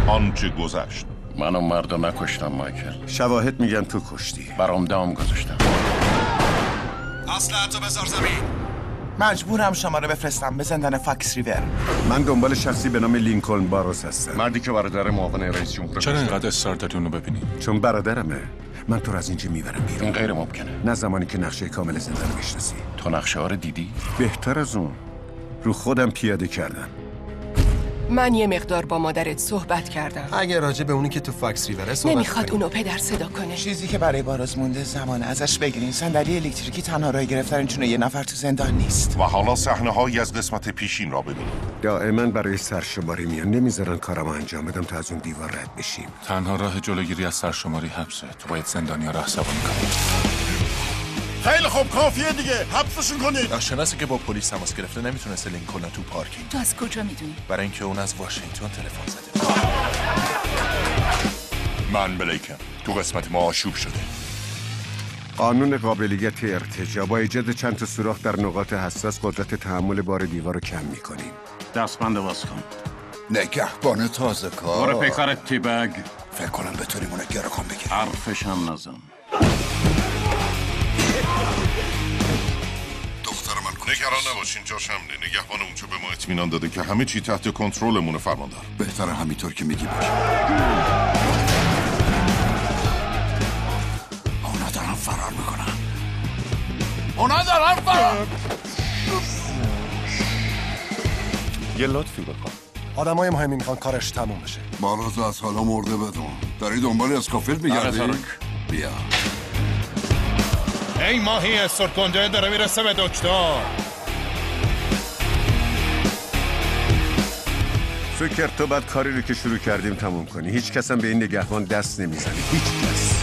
آنچه گذشت. من اون مرد رو نکشتم مایکل. شواهد میگن تو کشتی. برام دام گذاشتم. اسلحه‌تو بذار زمین. مجبورم شما رو بفرستم به زندان فاکس ریور. من دنبال شخصی به نام لینکلن باروس هستم. مردی که برادر معاون رئیس جمهور. چرا اینقدر اصرار داری اونو ببینی؟ چون برادرمه. من تو رو از اینجا میبرم بیرون. این غیر ممکنه. نه زمانی که نقشه کامل زنده رو بشناسی. تو نقشه ها رو دیدی؟ بهتر از اون رو خودم پیاده کردم. من یه مقدار با مادرت صحبت کردم. اگه راجع به اونی که تو فاکس ریوره صحبت نمیخواد کنیم. اونو پدر صدا کنه. چیزی که برای باروس مونده زمان ازش بگیرین. صندلی الکتریکی تنها راه گرفتن چون یه نفر تو زندان نیست. و حالا صحنه‌هایی از قسمت پیشین را ببینید. دائما برای سرشماری میان، نمیذارن کارمو انجام بدم تا از اون دیوار رد بشیم. تنها راه جلوگیری از سرشماری حبسه. تو باید زندانیا رو عصبانی کنی. خیلی خوب کافیه دیگه. حبسشون کنید. ناشناسی که با پلیس تماس گرفته نمیتونسته لینکلن تو پارکینگ. تو از کجا میدونی؟ برای اینکه اون از واشنگتن تلفن زده. من بلیکم. تو قسمت ما آشوب شده. قانون قابلیت ارتجاع با ایجاد چند تا سوراخ در نقاط حساس قدرت تحمل بار دیوار رو کم میکنیم. دستبند باز کن. نگهبان تازه کار. برو پیکارت تیبگ. فکر کنم بتونیم اونو گرکن بگیریم. حرفش هم نزن. دختر من نگران نباشین، جاش امنه. نگهبان اونجا به ما اطمینان داده که همه چی تحت کنترلمونه فرماندار. بهتره همینطور که میگی باشه. اونا دارن فرار میکنن. یه لطفی بکن. آدمای مهمی میخوان کارش تموم بشه. باراز از حالا مرده بدون. داری دنبالی از کافیل میگردی؟ بیا. ای ماهی استور کنده داره میرسه به دکتر. فکر تو بعد کاری رو که شروع کردیم تموم کنی. هیچ کس هم به این نگهبان دست نمیزنه. هیچ کس.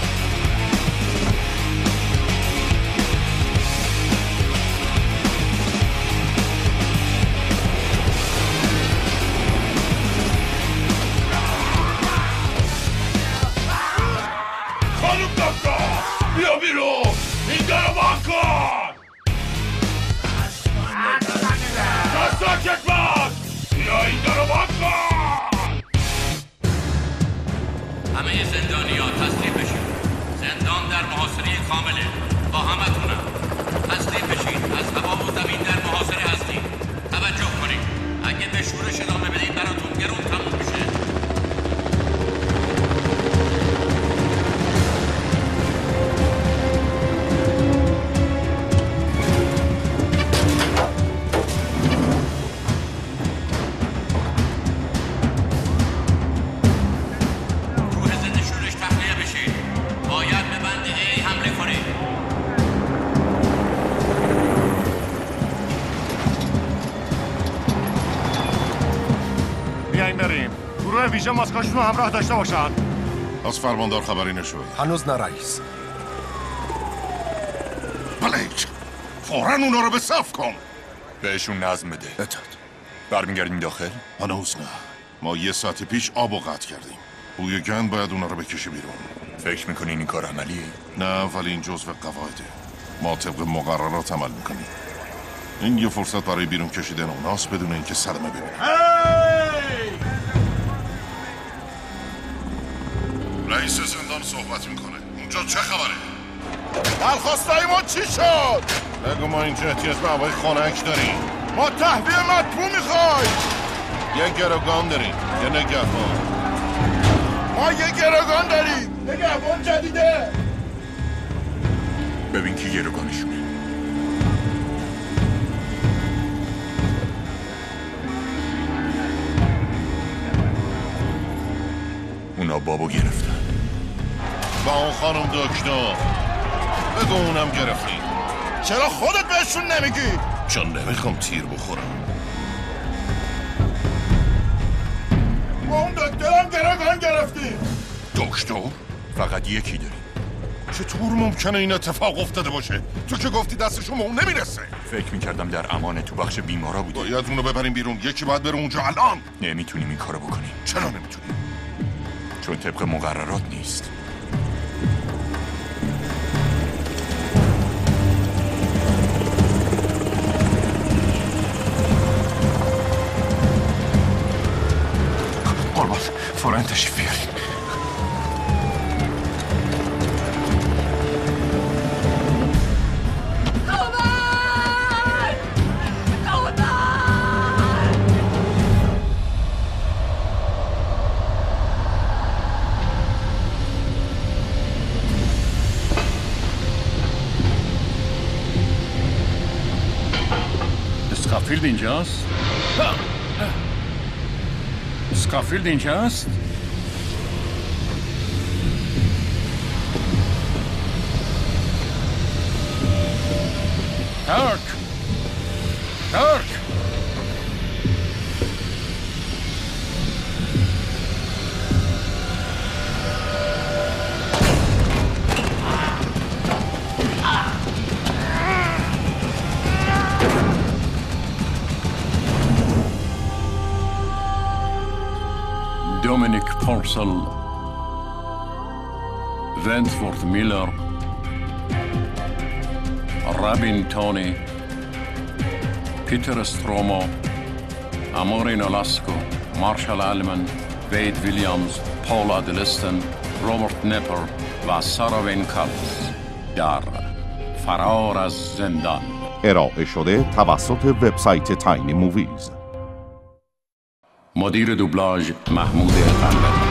خانم دکتر بیا بیرون. این درو بان کن. ساکت باش. بیا این درو بان کن. همه زندانیا تسلیم بشید. زندان در محاصره کامله. با همتونم تسلیم بشید. از هوا و زمین در محاصره هستید. توجه کنید. اگه به شورش ادامه بدید براتون گرون تموم میشه. ویژه ماسکاشون رو همراه داشته باشن. از فرماندار خبری نشد. هنوز نه رئیس. بلیک فوراً اونا رو به صف کن. بهشون نظم بده. اطاعت. برمیگردیم داخل؟ هنوز نه. ما یه ساعت پیش آب و قطع کردیم. بوی گند باید اونا رو بکشه بیرون. فکر میکنین این کار عملیه؟ نه، ولی این جزو قواعده. ما طبق مقررات عمل میکنیم. این یه فرصت برای بیرون کشیدن اوناست بدون اینکه صدمه ببینن. رئیس زندان صحبت میکنه. اونجا چه خبره؟ درخواستای ما چی شد؟ بگو ما اینجا احتیاج به هوای خنک داریم. ما تحویل مطبوع میخوایم. یه گروگان داریم. یه نگهبان. ما یه گروگان داریم. نگهبان جدیده. ببین کی گروگانشونه. اونا بابو گرفتن. با اون خانم دکتر بگو اونم گرفتیم. چرا خودت بهشون نمیگی؟ چون نمیخوام تیر بخورم. با اون دکترم گروگان گرفتیم. دکتر؟ فقط یکی داریم. چطور ممکنه این اتفاق افتاده باشه؟ تو که گفتی دستشون به اون نمیرسه. فکر میکردم در امانه تو بخش بیمارا بوده. باید اونو ببریم بیرون. یکی باید بره اونجا الان. نمیتونیم این کارو بکنیم. چرا نمیتونیم؟ چون طبق مقررات نیست. قربان خان فوراً تشریف بیارین. اسکافیلد اینجاست؟ اسکافیلد اینجاست؟ ترک! دومینیک پارسل، ونتورت میلر، رابین تونی، پیتر استرومو، امورین الاسکو، مارشال آلمن، وید ویلیامز، پول ادلستن، روبرت نپر و سارا وینکالز در فرار از زندان. ارائه شده توسط وبسایت تاینی موویز. مدیر دوبلاژ محمود قنبری.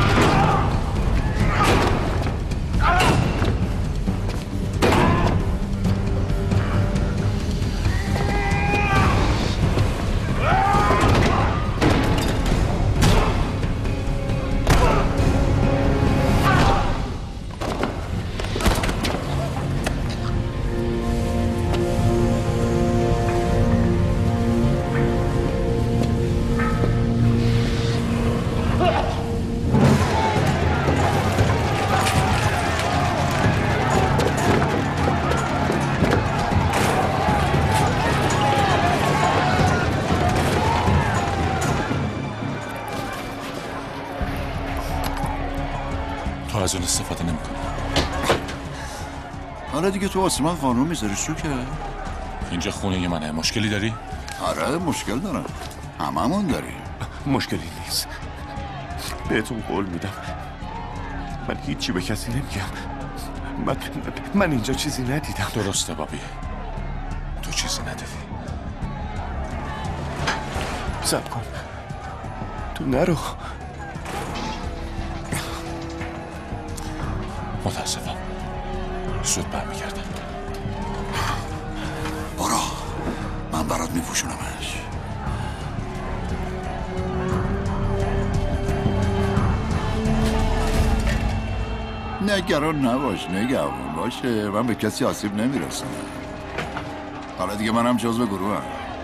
از اون استفاده نمی‌کنی. حالا دیگه تو آسمان قانون میذاری سوکه. اینجا خونه منه. مشکلی داری؟ آره مشکل دارم. هممون داریم. مشکلی نیست. بهتون قول میدم من هیچی به کسی نمیگم. من اینجا چیزی ندیدم. درسته بابی، تو چیزی ندیدی. صبر کن، تو نرو. متاسفم، زود برمیگردم. برو، من برات میپوشونمش. نگران نباش، نگران باشه، من به کسی آسیب نمیرسونم. حالا دیگه منم جزو گروهم.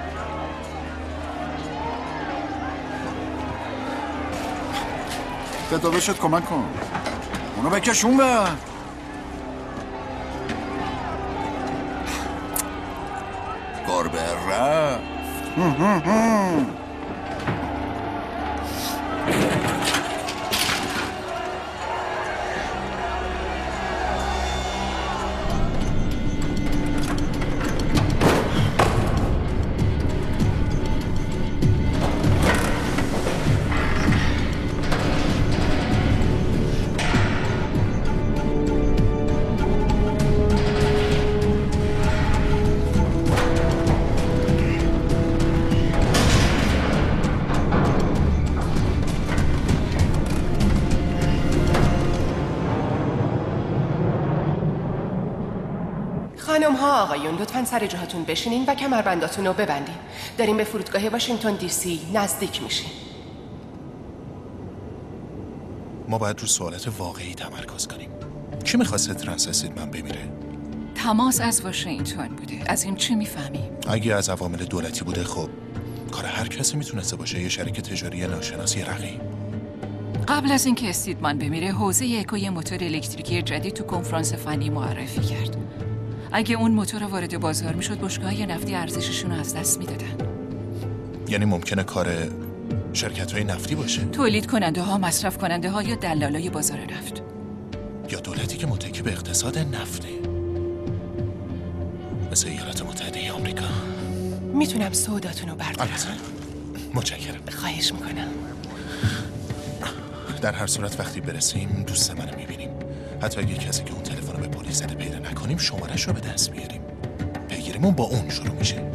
کتابه شد کمک کن، اونو بکشون به گربه رفت. خانم ها آقایون، لطفاً سر جاهاتون بشینین و کمربنداتون رو ببندین. داریم به فرودگاه واشنگتن دی سی نزدیک میشیم. ما باید رو سوالات واقعی تمرکز کنیم. کی میخواسته ترانس اسیدمن بمیره؟ تماس از واشنگتن بوده. از این چی میفهمی؟ اگه از عوامل دولتی بوده خب کار هر کسی میتونسته باشه. یه شریک تجاری ناشناس، یه رقیب. قبل از اینکه استیدمن بمیره، حوزه اکو یه موتور الکتریکی جدید تو کنفرانس فنی معرفی کرد. اگه اون موتور وارد بازار میشد، بشکه‌های نفتی ارزششون رو از دست میدادن. یعنی ممکنه کار شرکت‌های نفتی باشه؟ تولید کننده ها، مصرف کننده ها یا دلالای بازار نفت، یا دولتی که متکی به اقتصاد نفته، مثل ایالات متحده آمریکا. میتونم سوداتون رو بردارم؟ متشکرم. خواهش میکنم. در هر صورت وقتی برسیم دوست منو میبینیم. حتی اگه کسی که اون تلفن رو به پلیس زده پیدا نکنیم شمارش رو به دست میاریم. پیگیریمون با اون شروع میشه.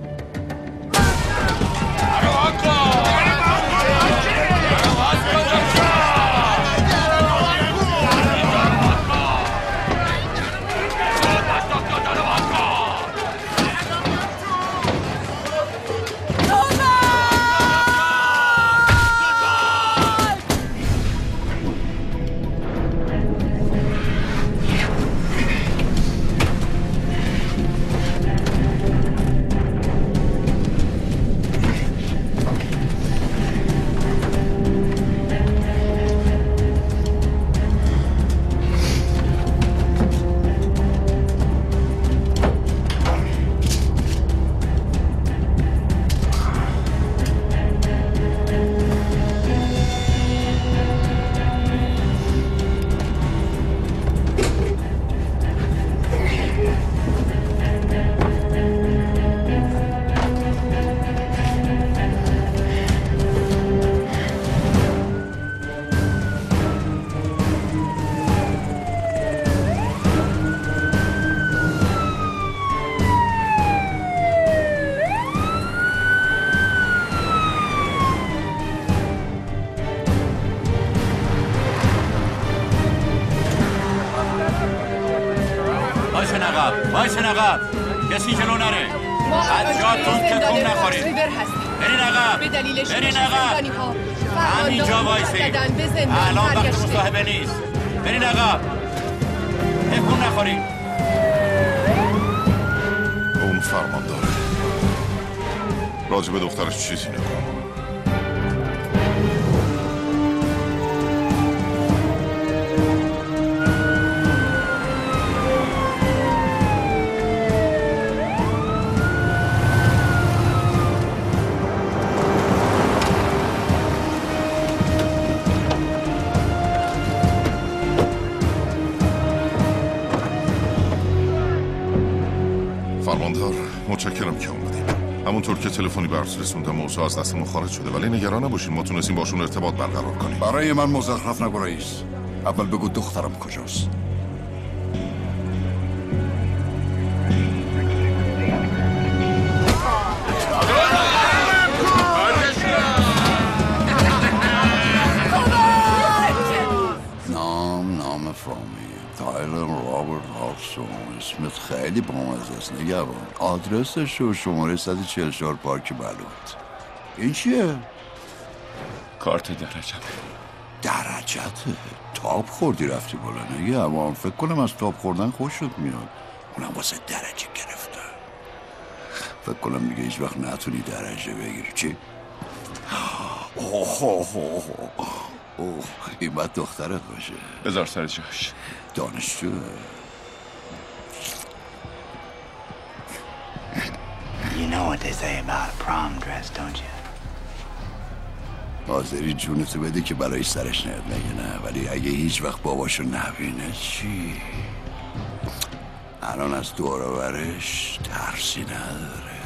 وایسن عقب. کسی جلو نره. از جاتون تکون نخورید. برین عقب. برین عقب. همینجا وایسید. الان وقت مصاحبه نیست. برین عقب. تکون نخورید. اون فرمان داره. راجع به دخترش چیزی نکن. فرماندار متشکرم که اومدیم. همونطور که تلفنی برات رسوندم موضوع از دستمون خارج شده، ولی نگران نباشین، ما تونستیم باشون ارتباط برقرار کنیم. برای من مزخرف نگو رئیس. اول بگو دخترم کجاست؟ نام فرامی تایلر رابرت هارسون. اسمت خیلی بامزه است نگهبان. آدرسش و شماره 144 پارک بلوط. این چیه؟ کارت درجته. درجته؟ تاب خوردی رفتی بالا نگهبان. فکر کنم از تاب خوردن خوشت میاد. اونم واسه درجه گرفتن. فکر کنم دیگه هیچ وقت نتونی درجه بگیری. چی؟ اوه این باید دخترت باشه. بذار سر جاش. دانشجو. You know what they say about a prom dress, don't you? حاضری جونتو بده که برای سرش نیاد مگه نه؟ ولی اگه هیچ وقت باباشو نبینه چی؟ الان از دور و برش ترسی نداره،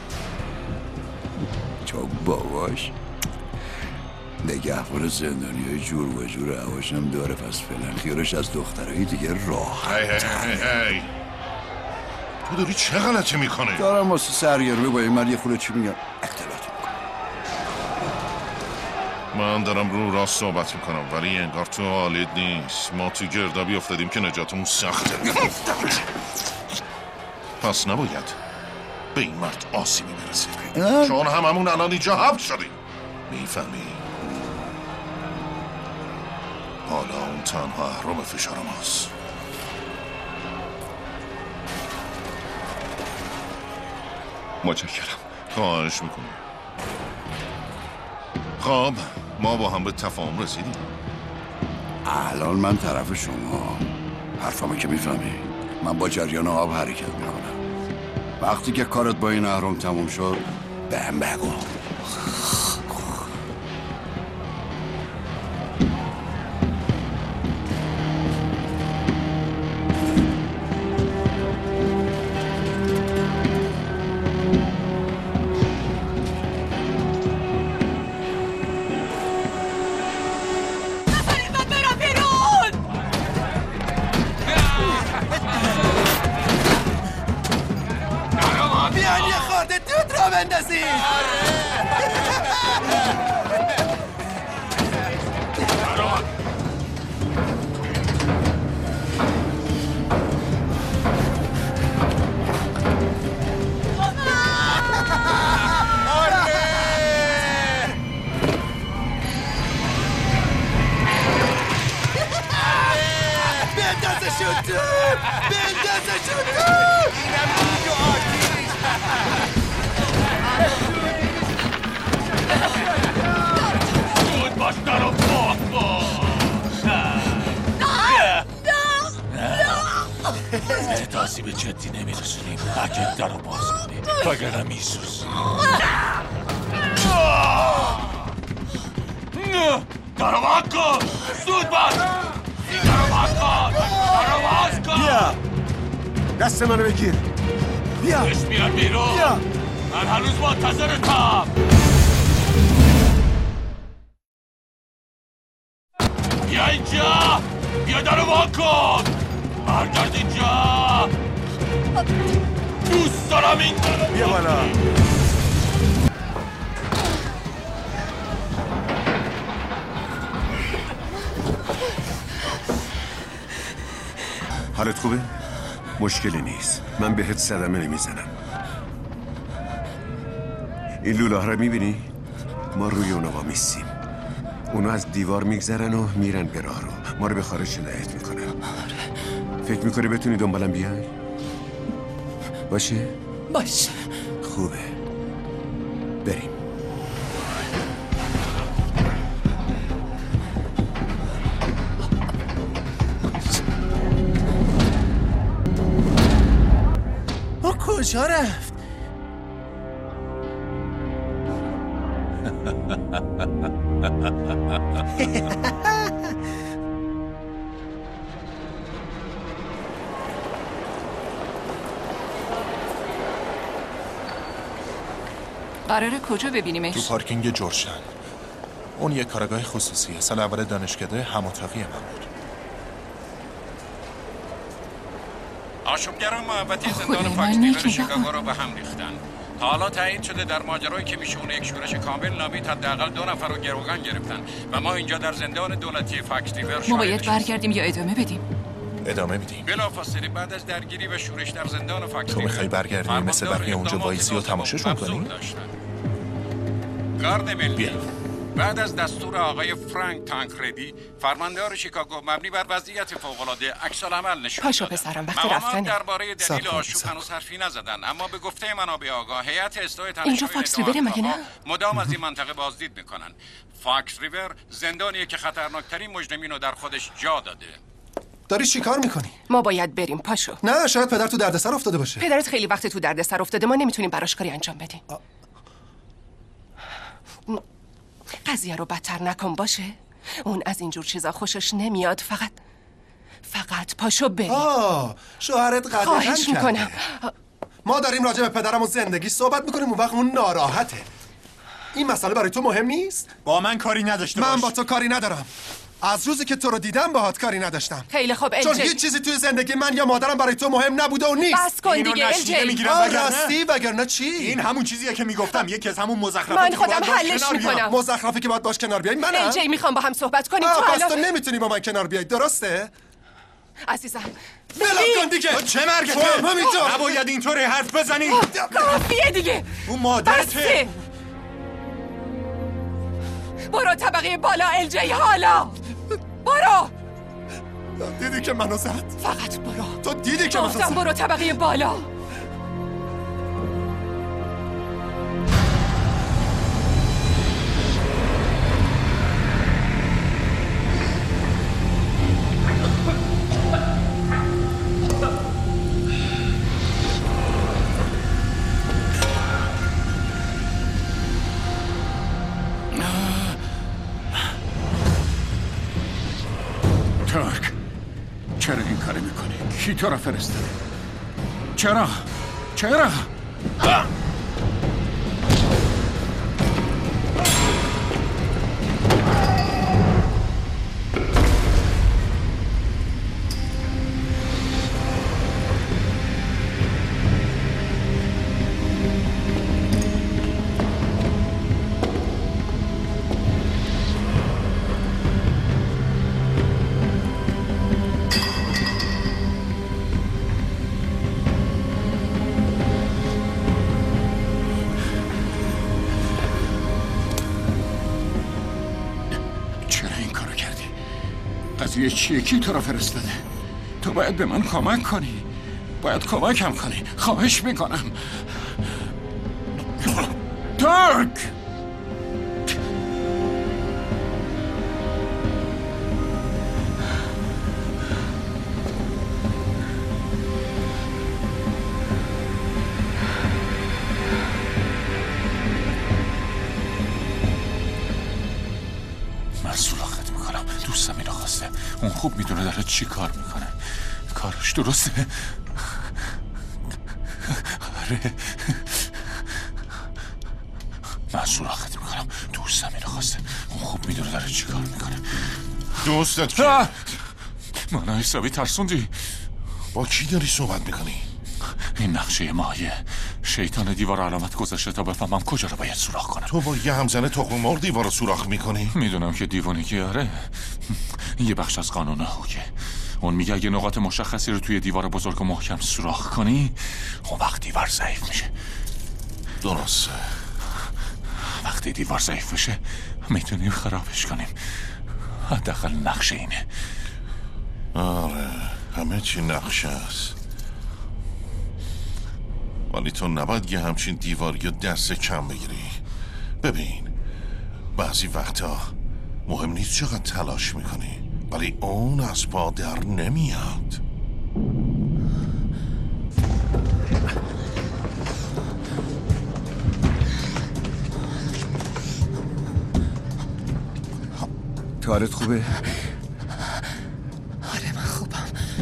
چون باباش نگهبان زندانیای جور و جور هواشم داره. پس فعلا خیالش از دخترهای دیگه راحت. هی تو داری چه غلطی میکنه؟ دارم واسه سرگرمی با این مرد یه خورده چی میگم اختلاط میکنم. من دارم رو راست صحبت میکنم ولی انگار تو حالت نیست. ما تو گردابی افتادیم که نجاتمون سخته. پس نباید به این مرد آسیبی برسه، چون هممون الان اینجا حبس شدیم. میفهمی؟ حالا اون تنها اهرام فشار ماست. متشکرم. خواهش میکنم. خب ما با هم به تفاهم رسیدیم. الان من طرف شما حرفامو که میفهمی. من با جریان آب حرکت میکنم. وقتی که کارت با این اهرام تموم شد بهم بگو. بندازید. بندازشون تو، بندازشون تو. اینم تو آتیش. زود باش درو باز احتاسی به جدی نمیرسونیم اگه درو باز کنیم وگرنه میسوزیم. درو باز کن، زود باش. درو باز کن، درو باز کن. بیا دست منو بگیر. بیا بش بیاد بیرون. بیا من هنوز منتظرتم. بیا اینجا، بیا درو باز کن. برگرد اینجا. دوست دارم این بیا بالا. حالت خوبه؟ مشکلی نیست. من بهت صدمه نمیزنم. این لوله ها رو میبینی؟ ما روی اونا وامیستیم. اونا از دیوار میگذرن و میرن به راه رو. ما رو به خارج هدایت میکنن. فکر میکنی بتونی دنبالم بیای؟ باشه؟ باشه. خوبه. بریم. او کجا رفت؟ قراره کجا ببینیمش؟ تو پارکینگ جورشن. اون یک کارگاه خصوصیه. سال اول دانشکده هم اتاقی من بود. آشوبگران محوطه زندان فاکسریور شیکاگو رو به هم ریختن. حالا تایید شده در ماجرایی که میشه اون یک شورش کامل نامید حداقل 2 نفر رو گروگان گرفتن و ما اینجا در زندان دولتی فاکسریور ما باید برگردیم یا ادامه بدیم؟ ادامه میدیم. بلافاصله بعد از درگیری و شورش در زندان فاکسریور تو میخوای برگردی مثل بقیه اونجا وایسی و تماشاشون کنی؟ گارد ملی بعد از دستور آقای فرانک تانکردی فرماندار شیکاگو مبنی بر وضعیت فوق‌العاده عکس‌العمل نشون پاشو دادن. پسرم وقت رفتنه. درباره دلیل آشوب هنوز حرفی نزدن، اما به گفته منابع آگاه هیئت اصلاح اینجا فاکس ریور مگه نه؟ مدام از این منطقه بازدید میکنن. فاکس ریور زندانیه که خطرناکترین مجرمین رو در خودش جا داده. داری چی کار میکنی؟ ما باید بریم. پاشو. نه شاید پدر تو دردسر افتاده باشه. پدرت خیلی وقت تو دردسر افتاده. ما نمیتونیم براش کاری انجام بدیم. قضیه رو بدتر نکن باشه. اون از اینجور چیزا خوشش نمیاد. فقط پاشو بریم. شوهرت قدغن خواهش میکنم. ما داریم راجع به پدرم و زندگی صحبت میکنیم. اون وقت اون ناراحته. این مسئله برای تو مهم نیست؟ با من کاری نداشته باش. من با تو کاری ندارم. از روزی که تو رو دیدم باهات کاری نداشتم. خیلی خوب چون هیچ چیزی توی زندگی من یا مادرم برای تو مهم نبوده و نیست. بس کن دیگه راستی وگرنه چی؟ این همون چیزیه که میگفتم. یکی از همون مزخرفاتی من خودم حلش میکنم. مزخرفی که باید باش کنار بیای منم. الجی میخوام با هم صحبت کنیم. تو نمیتونی با من کنار بیای. درسته؟ عزیزم بلم کن دیگه. چه مرگته؟ نباید اینطوری حرف بزنی. کافیه دیگه. اون مادرته. برو طبقه بالا الجی. حالا برو. دیدی که منو زد؟ فقط برو. تو دیدی که منو زد؟ برو طبقه بالا. چرا این کاری میکنی؟ کی تو را فرستاده؟ چرا؟ قضیه چیه؟ کی تو رو فرستاده؟ تو باید به من کمک کنی، باید کمکم کنی، خواهش میکنم. ترک! اون خوب میدونه داره چی کار میکنه. کارش درسته. آره من سراغت میکنم. دوستم اینو خواسته. اون خوب میدونه داره چی کار میکنه. دوستت که؟ منو حسابی ترسوندی. با کی داری صحبت میکنی؟ این نقشه ماهیه. شیطان دیوار علامت گذاشته تا بفهمم کجا رو باید سوراخ کنم. تو با یه همزن تخم مرغ دیوار رو سوراخ میکنی؟ میدونم که دیوونگی. آره یه بخش از قانون هوکه. اون میگه اگه نقاط مشخصی رو توی دیوار بزرگ و محکم سوراخ کنی اون وقت دیوار ضعیف میشه. درسته. وقتی دیوار ضعیف بشه میتونیم خرابش کنیم. حداقل نقشه اینه. آره همه چی نقشه است. ولی تو نباید یه همچین دیواری یا دست کم بگیری. ببین بعضی وقتا مهم نیست چقدر تلاش میکنی ولی اون از پا در نمیاد. تو حالت خوبه؟ آره من خوبم.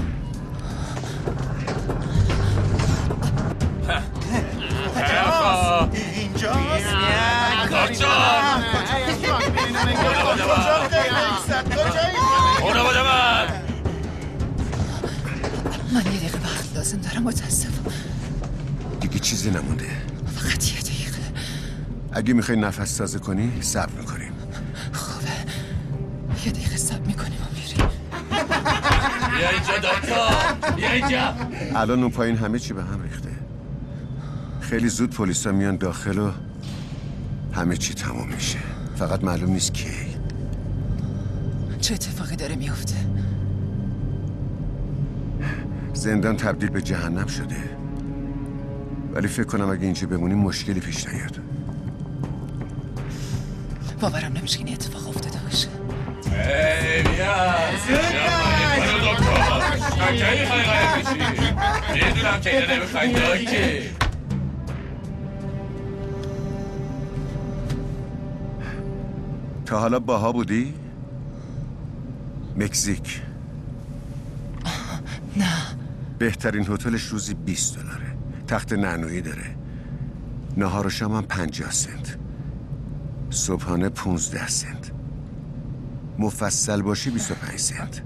من یه دقیقه وقت لازم دارم. متاسفم. دیگه چیزی نمونده. فقط یه دقیقه. اگه میخوای نفس تازه کنی صبر میکنیم. خوبه یه دقیقه صبر میکنیم و میریم. بیا اینجا دکتر، بیا اینجا. الان اون پایین همه چی به هم ریخته. خیلی زود پلیسا میان داخل و همه چی تموم میشه. فقط معلوم نیست کی. چه اتفاقی داره میفته؟ زندان تبدیل به جهنم شده. ولی فکر کنم اگه اینجا بمونیم مشکلی پیش نیاد. باورم نمیشه این اتفاق افتاده باشه. میدونم که اینو نمیخوایی داکی. تا حالا باها بودی؟ مکزیک. نه. بهترین هتلش روزی $20. تخت نعنویی داره. نهار و شام هم 50 سنت. صبحانه 15 سنت. مفصل باشی 25 سنت.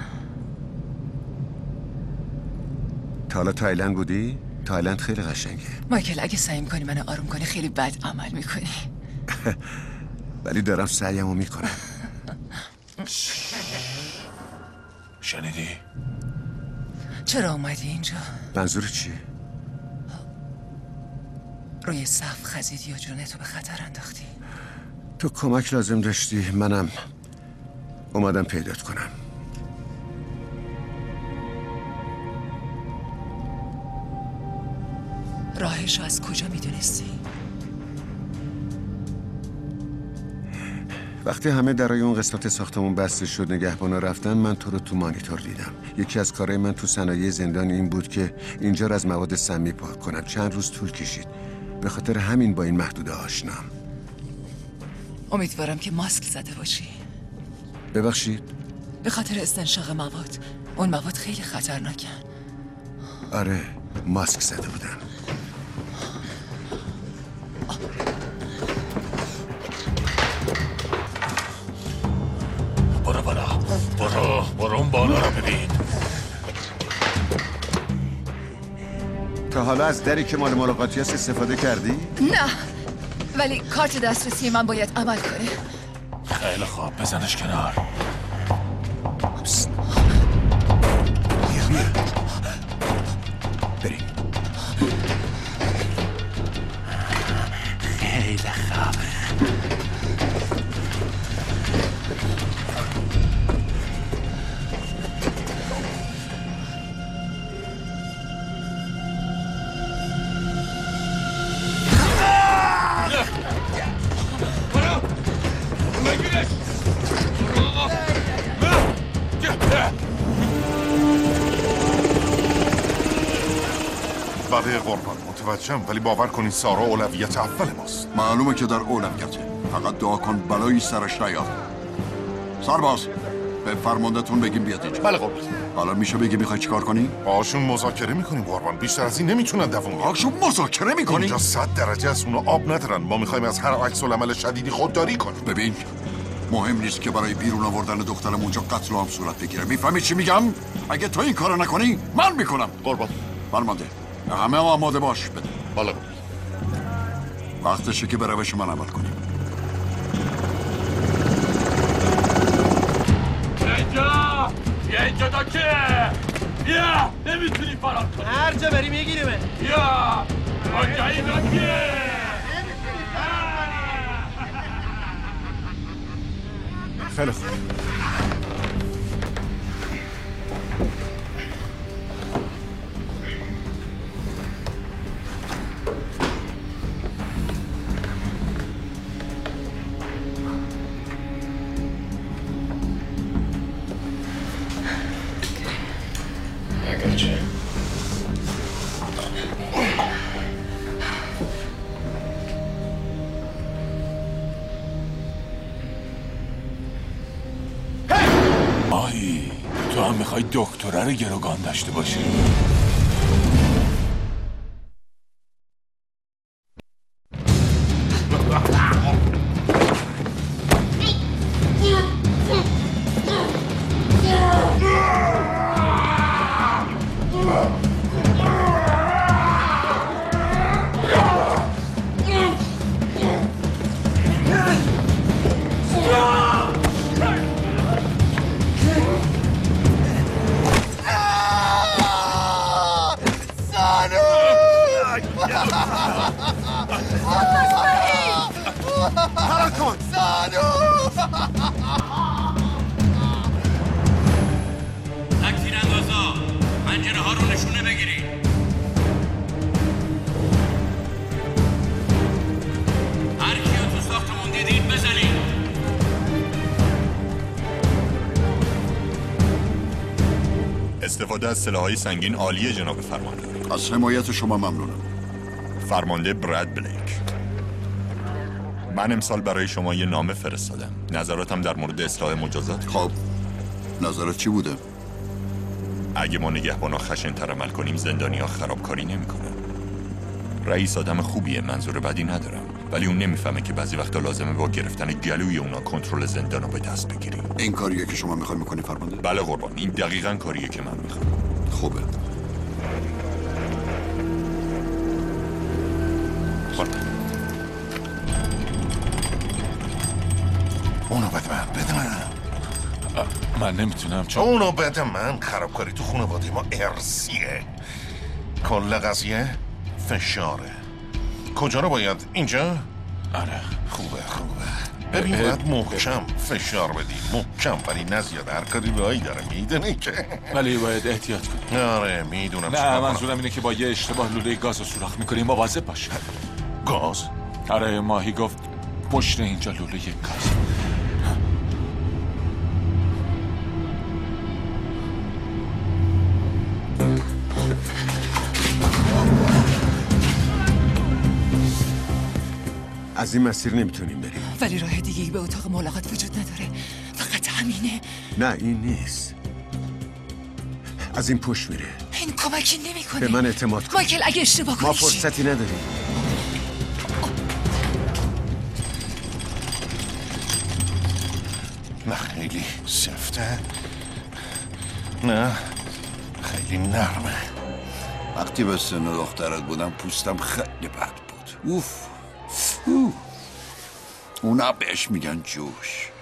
تا حالا تایلند بودی؟ تایلند خیلی قشنگه. مایکل اگه سعی میکنی منو آروم کنی خیلی بد عمل میکنی. ولی دارم سعیمو میکنم. شنیدی؟ چرا اومدی اینجا؟ منظور چیه؟ روی صف خزیدی و جونتو به خطر انداختی. تو کمک لازم داشتی، منم اومدم پیدات کنم. راهشو از کجا میدونستی؟ وقتی همه درای اون قسمت ساختمون بسته شد نگهبانا رفتن، من تو رو تو مانیتور دیدم. یکی از کارهای من تو صنایع زندان این بود که اینجا رو از مواد سمی پاک کنم. چند روز طول کشید. به خاطر همین با این محدوده آشنام. امیدوارم که ماسک زده باشی. ببخشید؟ به خاطر استنشاق مواد. اون مواد خیلی خطرناکن. آره ماسک زده بودم. برو بالا، برو اون بالا رو ببین. تا حالا از دری که مال ملاقاتی هست استفاده کردی؟ نه ولی کارت دسترسی من باید عمل کنه. خیلی خوب بزنش کنار. بیا بریم. خیلی خوب. بله قربان متوجهم، ولی باور کنین سارا اولویت اول ماست. معلومه که در اولویته، فقط دعا کن بلایی سرش نیاد. سرباز به فرماندهتون بگیم بیاد اینجا. بله قربان. حالا میشه بگی میخوای چیکار کنی؟ باشون مذاکره میکنیم قربان، بیشتر از این نمیتونن دووم بیارن. باشون مذاکره میکنی؟ اینجا 100 درجه از اونو آب ندارن، ما میخوایم از هر عکس العمل شدیدی خودداری کنیم. ببین مهم نیست که برای بیرون آوردن دخترم اونجا قتل عام صورت بگیره، میفهمی چی میگم؟ اگه تو این کارو نکنی من میکنم. قربان فرمانده همه آماده باش. بده. بله. وقتشه که به روش من عمل کنیم. بیا اینجا تا که بیا نمیتونی فرار کنی، هر جا بری میگیریمه. بیا آگهی تا که خیلی خوب. تو هم میخوای دکتره رو گروگان داشته باشی؟ تکتیراندازا پنجره ها رو نشونه بگیرید. هر کیو تو ساختمون دیدید بزنید. استفاده از سلاح‌های سنگین عالیه جناب فرمانده. از حمایت شما ممنونم. فرمانده براد بلیک. من امسال برای شما یه نامه فرستادم. نظراتم در مورد اصلاح مجازات. خب نظرت چی بوده؟ اگه ما نگهبانا خشن‌تر عمل کنیم زندانی‌ها خرابکاری نمی‌کنن. رئیس آدم خوبیه، منظور بدی ندارم، ولی اون نمیفهمه که بعضی وقتا لازمه با گرفتن گلوی اونا کنترل زندانو به دست بگیریم. این کاریه که شما میخواید میکنی فرمانده؟ بله قربان، این دقیقاً کاریه که من میخوام. خوبه. اونو بده من. من نمیتونم چون اونو بده من. خرابکاری تو خانواده ما ارثیه. کل قضیه فشاره. کجا رو باید؟ اینجا؟ آره. خوبه. ببین باید محکم فشار بدی، محکم، ولی نزیاد. هر کاری راهی داره، میدونی که ولی باید احتیاط کنی. آره میدونم. نه منظورم اینه که با یه اشتباه لوله گاز رو سوراخ میکنیم، مواظب باش. گاز؟ آره ماهی گفت پشت اینجا لوله گاز. از این مسیر نمیتونیم بریم. ولی راه دیگه‌ای به اتاق ملاقات وجود نداره. فقط همینه. نه این نیست. از این پشت میره. این کمکی نمیکنه. به من اعتماد کن. مایکل اگه اشتباه کنی ما فرصتی نداریم. نه خیلی سفته، نه خیلی نرمه. وقتی به سن دخترت بودم پوستم خیلی بد بود. اوف. اونا بهش میگن جوش.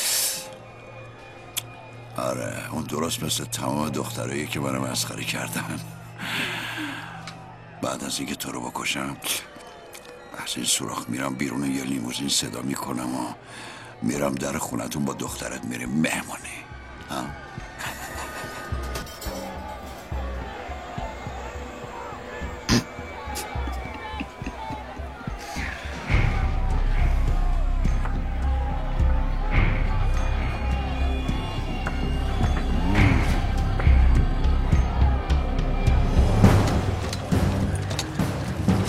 آره اون درست مثل تمام دخترایی که منو مسخره کردن. بعد از اینکه تو رو بکشم از این سوراخ میرم بیرون یه لیموزین صدا میکنم و میرم در خونتون با دخترت میریم مهمانی. ها؟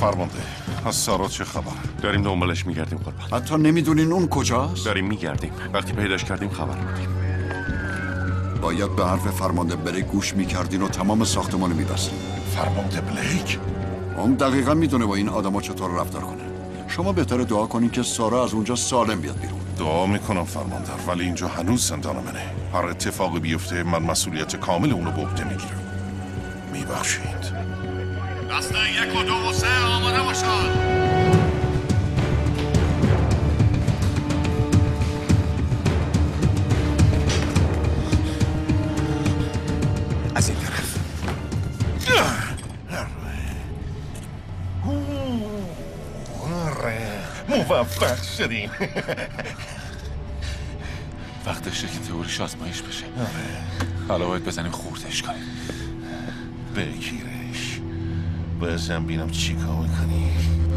فرمانده از سارا چه خبر؟ داریم دنبالش میگردیم قربان. حتی نمیدونین اون کجاست؟ داریم میگردیم. وقتی پیداش کردیم خبر میدیم. باید به حرف فرمانده بلیک گوش میکردین و تمام ساختمانو میبستین. فرمانده بلیک؟ اون دقیقا میدونه با این آدما چطور رفتار کنه. شما بهتره دعا کنین که سارا از اونجا سالم بیاد بیرون. دعا میکنم فرمانده، ولی اینجا هنوز زندان منه. هر اتفاقی بیفته من مسئولیت کامل اونو به عهده میگیرم. میبخشید. دسته 1 و 2 و 3 آماده باشن. از این طرف. موفق شدیم. وقت داشته که تئوریش آزمایش بشه. حالا باید بزنیم خوردش کنیم. بگیرش. بازم بینم چی کار میکنی.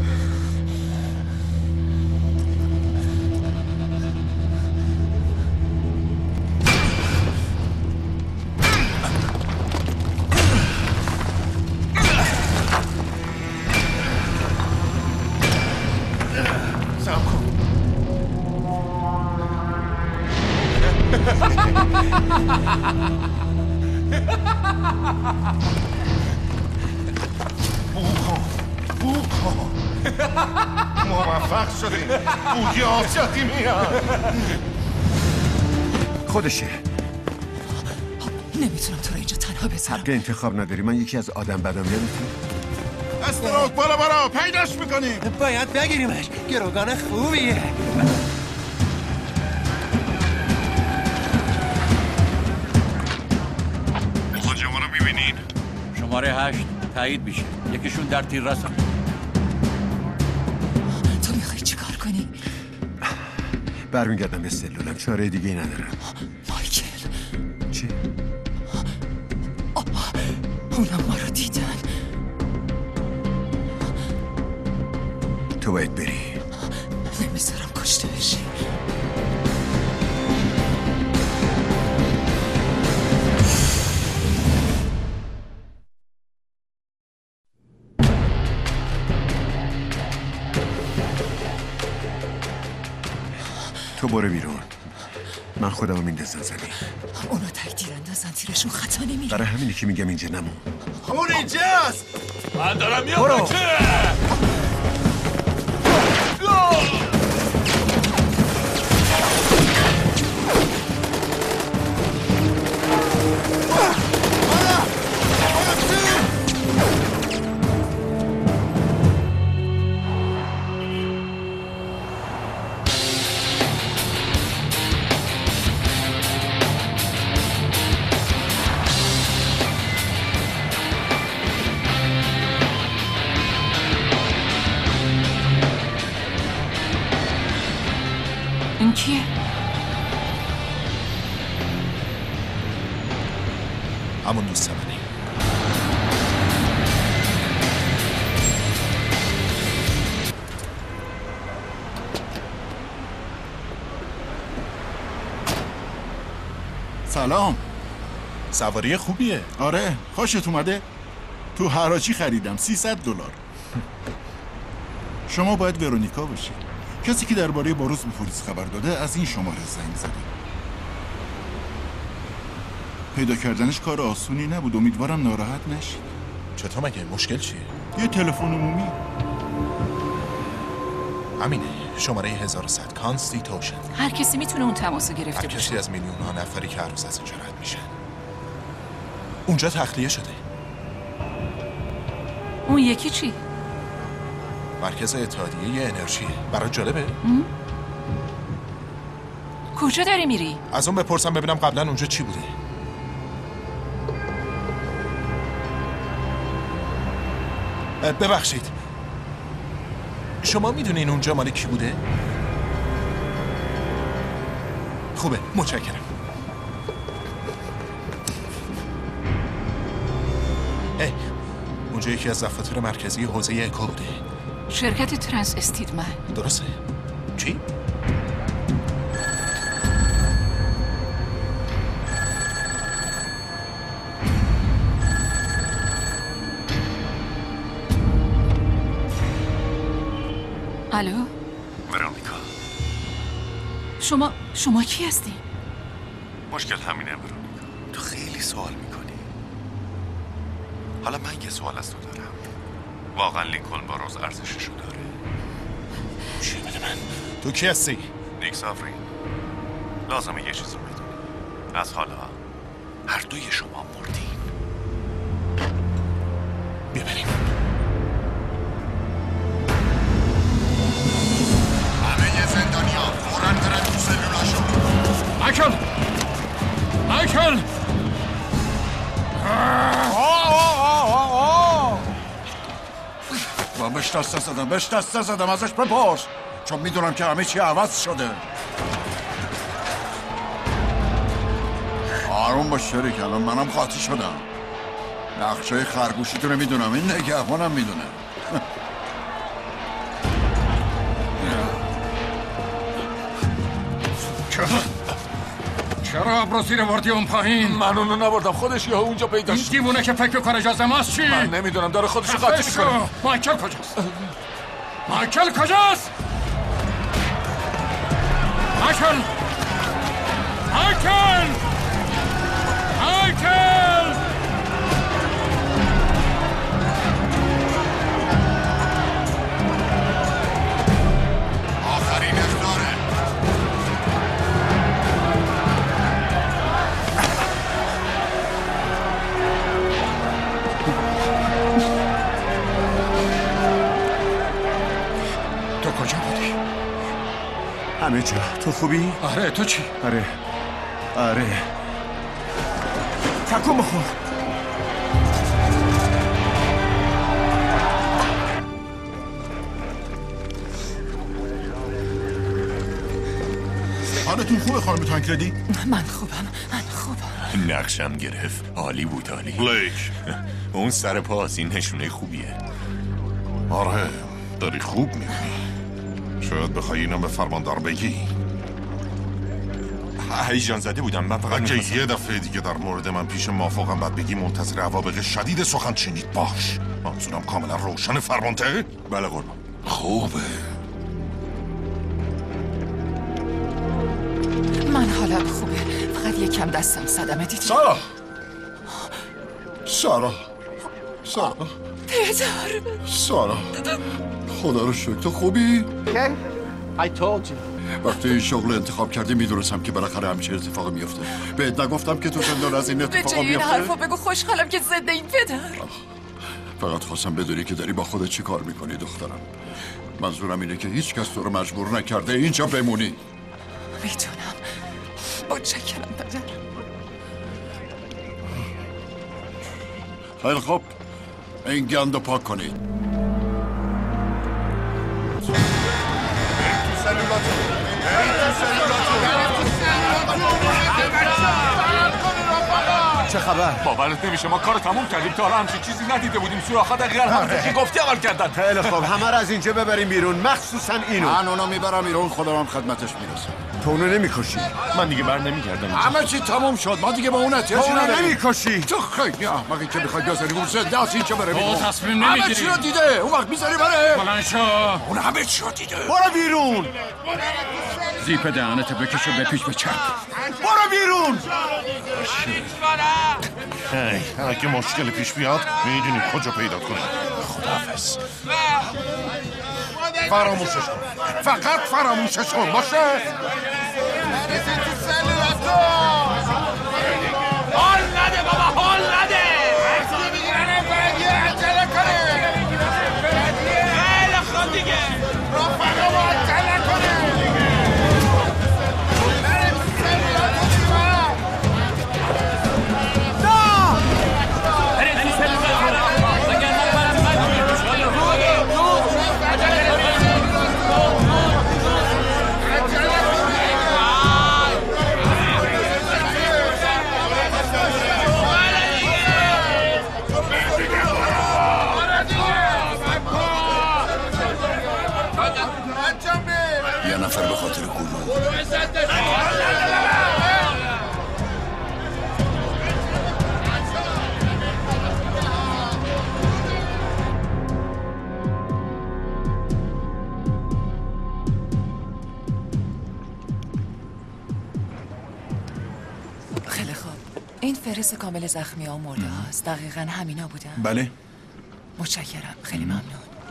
موفق شدیم. بوی آسیاتی میاد. خودشه. نمیتونم تو رو اینجا تنها بذارم. حق انتخاب نداری. من یکی از آدم بدم یادتون. استراک بالا پیداش میکنیم. باید بگیریمش. گروگان خوبیه. مهاجما رو میبینین؟ شماره 8 تایید میشه. یکیشون در تیر رسن. تو میخوای چیکار کنی؟ برمیگردم به سلولم. چاره دیگه ای ندارم. مایکل. چی؟ اونم ما رو دیدن. تو باید بری. نمیذارم کشته بشی. تو برو بیرون. من خودم رو میندازم زمین. اونا تک اندازن تیرشون خطا نمیره. برای همینی که میگم اینجا نمون. اون اینجاست. من دارم میام. برو. این کیه؟ همون دوست منه. سلام. سواری خوبیه. آره خوشت اومده؟ تو حراجی خریدم $300. شما باید ورونیکا باشی. کسی که درباره باروس به پلیس خبر داده از این شماره زنگ زده. پیدا کردنش کار آسونی نبود. امیدوارم ناراحت نشید. چطور مگه؟ مشکل چیه؟ یه تلفن عمومی. همینه. شماره 1100 کانستیتوشن. هر کسی میتونه اون تماسو گرفته هر باشه. کسی از میلیون ها نفری که هر روز از اینجا رد میشن. اونجا تخلیه شده. اون یکی چی؟ مرکز اتحادیه انرژی. برای جالبه؟ کجا داری میری؟ از اون بپرسم ببینم قبلا اونجا چی بوده. ببخشید، شما میدونین اونجا مال کی بوده؟ خوبه، متشکرم. اونجا یکی از دفاتر مرکزی حوزه اکو بوده. شرکت ترانس استیدمن. درسته؟ چی؟ الو ورونیکا، شما کی هستی؟ مشکل همینه ورونیکا، تو خیلی سوال میکنی. حالا من یه سوال از تو دارم، واقعا لینکلن باروز ارزششو داره؟ چی بده من؟ تو کی هستی؟ نیک سافری، لازمه یه چیز رو بدونی. از حالا هر دوی شما مردین. ببریم. همه زندانیا فوراً برن تو سلولاشون. مایکل من بهش دست زدم ازش بپرس، چون میدونم که همه چی عوض شده. آروم باش شریک، الان منم قاطی شدم. نقشه خرگوشیتونه میدونم، این نگهبانم میدونه. چرا ابروزی رو وردی اون پایین؟ من اونو نبردم، خودش یه اونجا پیدا شد. این دیوونه که فکر کن اجازه ماست چی؟ من نمیدونم، داره خودشو قاطی میکنه. مایکل کجاست؟ مایکل کجاست؟ مایکل! آخرین اختاره. تو کجا بودی؟ همه جا. تو خوبی؟ آره، تو چی؟ آره تکون بخور. حالتون خوبه خانم تانکردی؟ من خوبم. نقشم گرفت. عالی بود. بلیک اون سر پاس، این نشونه خوبیه. آره داری خوب میبینی. شاید بخوای اینم به فرماندار بگی. هیجان زده بودم. من فقط اگه یه دفعه دیگه در مورد من پیش مافوقم بعد بگی منتظر عواقب شدید سخن چینید باش. منظورم کاملا روشن فرمانده؟ بله قربان. خوبه. من حالم خوبه، فقط یکم دستم صدمه دیدی. سارا پدر. سارا خدا رو شکر، تو خوبی؟ وقتی این شغل انتخاب کردی میدونستم که بالاخره همچین اتفاقی میفته. بهت نگفتم که تو زندان از این اتفاقا به جای این میفته؟ حرفا بگو خوشحالم که زنده این پدر. فقط خواستم بدونی که داری با خودت چی کار میکنی دخترم. منظورم اینه که هیچ کس تو رو مجبور نکرده اینجا بمونی. میدونم. متشکرم پدر. خیلی خوب، این گندو پاک کنید. چه خبر؟ باورت نمیشه، ما کار تموم کردیم، تا حالا همچین چیزی ندیده بودیم. سوراخ‌ها دقیقاً همونطور که گفتی عمل کردن. خیلی خوب، همه رو از اینجا ببریم بیرون، مخصوصا اینو. من اونو میبرم بیرون، خودم هم خدمتش میرسم. تو اونو نمیکشی. من دیگه بر نمیگردم. همه چی تموم شد، ما دیگه با اون احتیاجی تو اونو نداریم. نمیکشی. تو خیلی احمقی که میخوای بذاری اون زنده از اینجا بره بیرون. تو تصمیم نمیگیری. همه چی رو دیده، اون وقت میذاری بره. بلند شو. اون همه چی رو دیده. برو بیرون. زیپ دهنتو بکش و بپیچ به چپ. برو بیرون. اگه مشکل پیش بیاد میدونی کجا پیدا کنی. خداحافظ. فراموشش کن، فقط فراموشش کن. باشه؟ حال نده بابا، حال نده. عجله کنه. خیلی خوب دیگه. رفقا عجله کنه. خب این فهرست کامل زخمی ها و مرده هاست. دقیقا همینا بودن؟ بله. متشکرم، خیلی ممنون.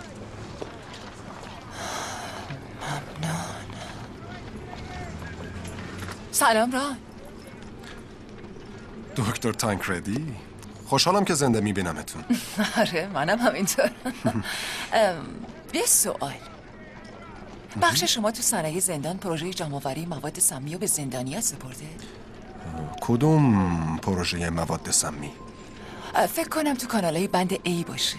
سلام ران. دکتر تانکردی، خوشحالم که زنده میبینمتون. آره منم همینطور. یه سوال، بخش شما تو صنایع زندان پروژه جمع‌آوری مواد سمی رو به زندانی‌ها سپرده؟ کدوم پروژه مواد سمی؟ فکر کنم تو کانالای بند ای باشه.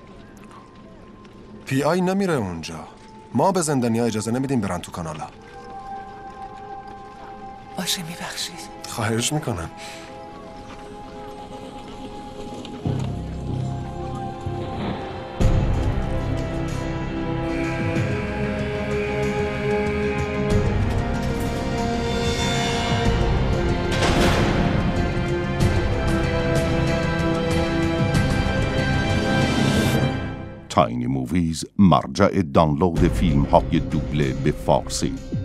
پی آی نمیره اونجا. ما به زندانی‌ها اجازه نمیدیم برن تو کانالا. باشه میبخشید. خواهش میکنم. تاینی موویز، مرجع دانلود فیلم های دوبله به فارسی.